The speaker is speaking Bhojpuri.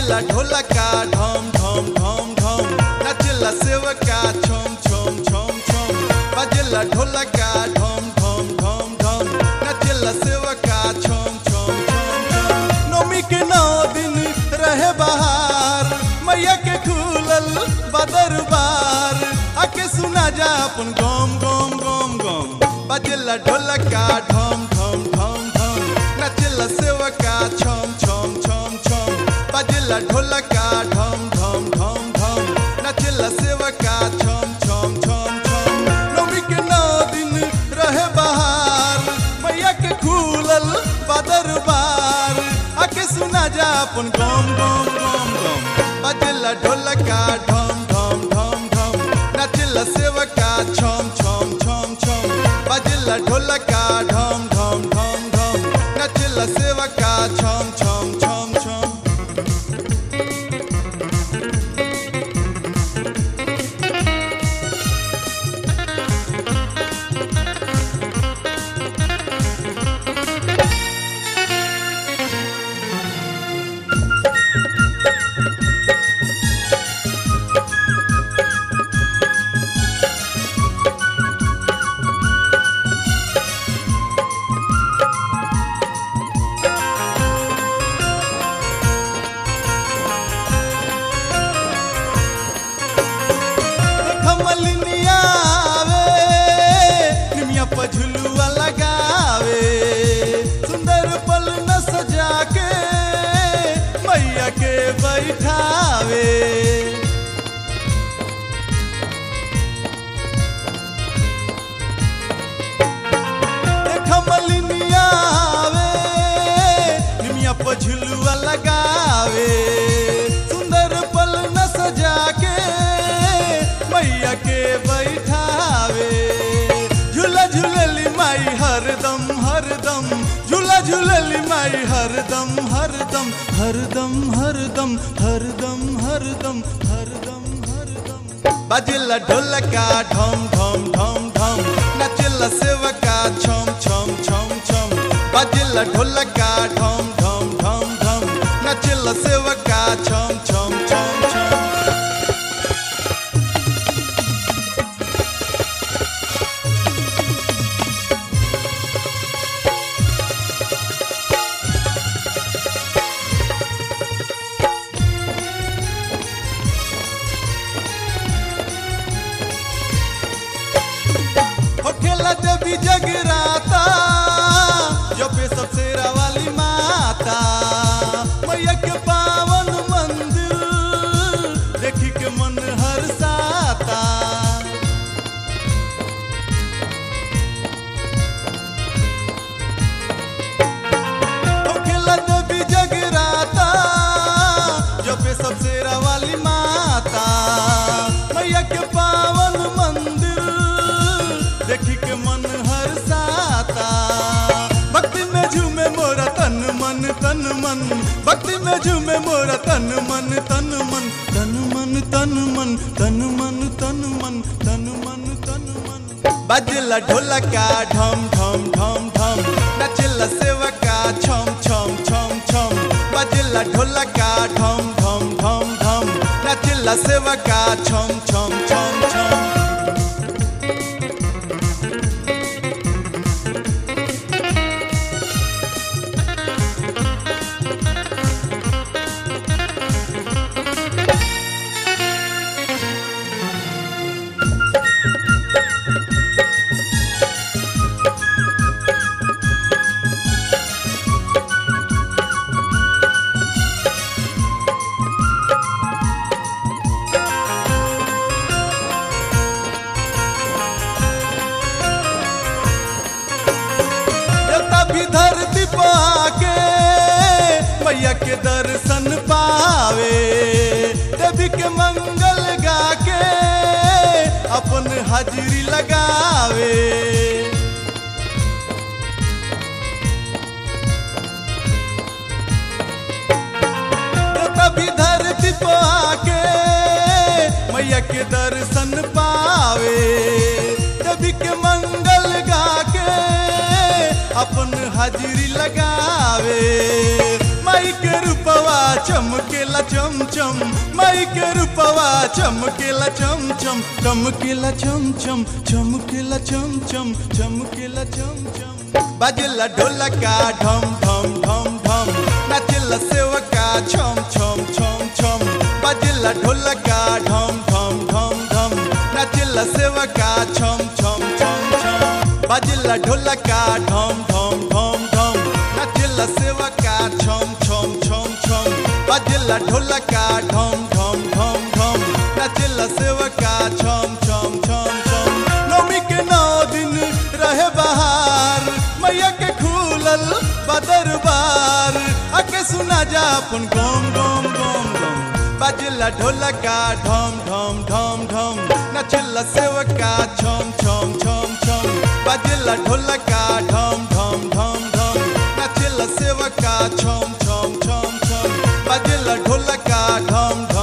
बजेला ढोलका ढम ढम ढम ढम नचला सेवका छम छम छम छम बजेला ढोलका ढम ढम ढम ढम नचला सेवका छम छम छम छम नौमी के 9 दिन रहे बहार मैया के खुलल बदरबार आके सुना जा अपन गम गम गम गम बजेला ढोलका ढम ढम ढम ढम नचला सेवका छम छम छम छम बजेला ढोलका ढम ढम ढम ढम नचला सेवका छम छम छम छम नौमी के 9 दिन रहे बहार मैया के खुलल बदरबार आके सुना जा अपन गम गम गम गम बजेला ढोलका ढम ढम ढम ढम नचला सेवका छम छम छम छम बजेला ढोलका ढम ढम ढम ढम नचला सेवका छम छम छम छम झुलुआ लगावे सुंदर पल न सजा के मैया के बैठावे मलिनिया आवे निमिया पर झुलुआ लगावे सुंदर पल न सजा के मैया के बैठावे झूला झूलली माई हरदम हरदम झूला झूलली माई हरदम हरदम हरदम हरदम हरदम हरदम हरदम हरदम बजेला ढोलका ढम ढम ढम ढम नचला सेवका छम छम छम छम बजेला ढोलका ढम ढम ढम ढम नचला सेवका छम छम छम छम देवी जगराता जो पे सबसे वाली माता मैया के पावन मंदिर देखी के मन हर्षाता खेला देवी जगराता जो पे सबसे वाली माता मैया के पावन मंदिर देखी के मन हर्षाता भक्ति में झूमे मोरा तन मन भक्ति में झूमे मोरा तन मन तन मन तन मन तन मन तन मन तन मन तन मन तन मन बजेला ढोलका ढम ढम ढम ढम नचला सेवका छम छम छम छम बजेला ढोलका ढम ढम ढम ढम नचला सेवका छम छम छम छम धरती पाके मैया के दर्शन पावे देवी के मंगल गा के अपन हाजिरी लगावे तभी धरती पाके मैया के दर्शन पावे देवी के मंगल गा के अपन हाजिरी लगावे। माई के रूपवा चमकेला चमचम, माई के रूपवा चमकेला चमचम, चमकेला चमचम, चमकेला चमचम, चमकेला चमचम। बाजेला ढोलका ढम ढम ढम ढम, नाचेला सेवका छम छम छम छम। बाजेला ढोलका ढम ढम ढम ढम, नाचेला सेवका छम छम छम छम। बाजेला ढोलका ढम ढम ढम ढम, नाचेला सेवका छम छम छम छम। बाजेला ढोलका ढम ढम ढम ढम, नाचेला सेवका छम छम छम छम। नौमी के 9 दिन रहे बहार, मैया के खुलल बदरबार, आके सुना जा अपन गम गम गम गम। बाजेला ढोलका ढम ढम ढम ढम, नाचेला सेवका छम छम छम छम। बाजेला ढोलका ढम ढम ढम ढम, नाचेला सेवका छम छम छम छम। बाजेला ढोलका ढम ढम